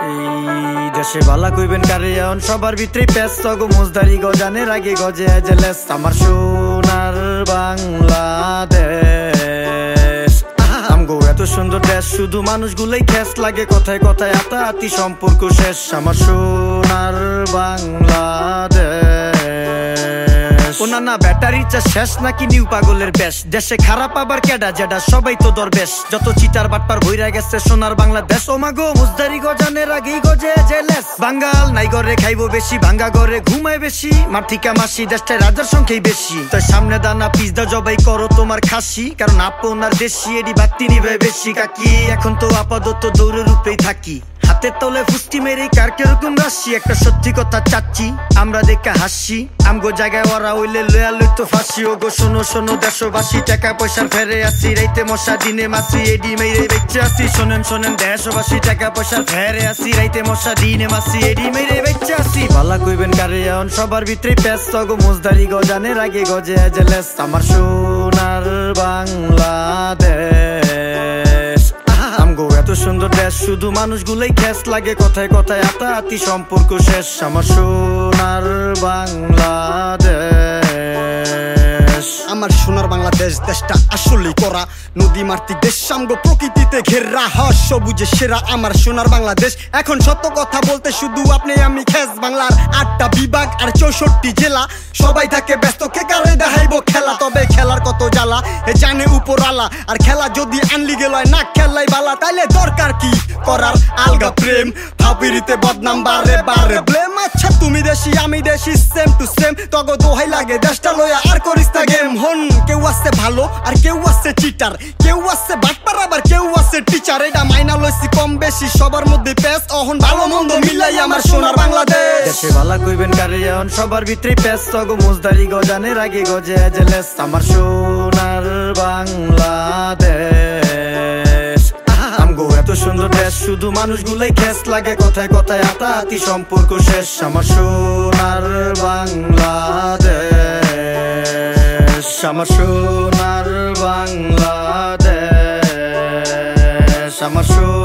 এই দেশে ভালা কইবেন কারে এখন সবার ভিতরে পেস গো মুজদারি গজানের আগে গজে আজলেস আমার সোনার বাংলাদেশ আমগো এত সুন্দর দেশ শুধু মানুষগুলাই খ্যাস লাগে কথায় কথায় আতাআতি সম্পর্ক শেষ আমার সোনার বাংলাদেশ ও না ব্যাটারি চা শেষ নাকি নিউ পাগলের বেশ দেশে খারাপ আবার কেডা যেডা সবাই তো দরবেশ যত চিটার বাটপার ভইরা গেছে সোনার বাংলাদেশ ও মাগো মুজদারি গজানের আগেই গজে জেলেস বাঙ্গাল নাই ঘরে খাইবো বেশি ভাঙ্গা ঘরে ঘুমায় বেশি মাটিকা মাসি দেশটায় রাজার সংখ্যাই বেশি তাই সামনে দানা পিজদা জবাই করো তোমার খাসি কারণ আপনার দেশি এডি বাত্তি নিবে বেশি কাকি এখন তো আপাতত দৌড়ের রূপেই থাকি হাতের তলে ফুস্তি মেরে কার কিরকম রাশি একটা সত্যি কথা চাচ্ছি আমরা দেখা হাসি আমগো জায়গায় ওরা হইলে লয়া লইতো ফাঁসি ও গো শোনো শোনো দেশবাসী টাকা পয়সার ফেরে আসি রাইতে মশা দিনে মাসি এডি মেরে বেঁচে আসি শোনেন শোনেন দেশবাসী টাকা পয়সার ফেরে আসি রাইতে মশা দিনে মাসি এডি মেরে বেঁচে আসি ভালা কইবেন কারে এখন সবার ভিতরে পেস গো মুজদারি গজানের আগে গজে আজলেস আমার সোনার বাংলাদেশ আমগো এত সুন্দর দেশ শুধু মানুষগুলাই খ্যাস লাগে কথায় কথায় আতাআতি সম্পর্ক শেষ আমার সোনার বাংলাদেশ আমার সোনার বাংলাদেশ দেশটা আসলেই করা নদী মাতৃক দেশ আমগো প্রকৃতিতে ঘেরা সবুজে সেরা আমার সোনার বাংলাদেশ এখন সত্য কথা বলতে শুধু আপনি আমি খেস বাংলার 8টা বিভাগ আর 64 জেলা সবাই থাকে ব্যস্ত কে কারে দেখাইবো খেলা তবে খেলার কত জ্বালা এ জানে উপরালা আর খেলা যদি আনলিগেল হয় না খেলাই বালা তাইলে দরকার কি করার আলগা প্রেম ভাবিরিতে বদনাম বারে বারে ব্লেম আচ্ছা তুমি দেশি আমি দেশি সেম টু সেম তগো দোহাই লাগে দেশটা লয়া আর করিস তা গেম হন কেউ আছে ভালো আর কেউ আছে চিটার কেউ আছে বাটপার আবার কেউ আছে টিচার এটা মাইনা লইছি কম বেশি সবার মধ্যে পেস অহন ভালো মন্দ মিলাই আমার সোনার বাংলাদেশ দেশে ভালা কইবেন কারে এখন সবার ভিতরে পেস গো মুজদারি গজানের আগে গজে আজলেস আমার সোনার বাংলাদেশ আমগো এত সুন্দর দেশ শুধু মানুষগুলাই খ্যাস লাগে কথায় কথায় আতাআতি সম্পর্ক শেষ আমার সোনার বাংলাদেশ আমার সোনার বাংলাদেশ আমার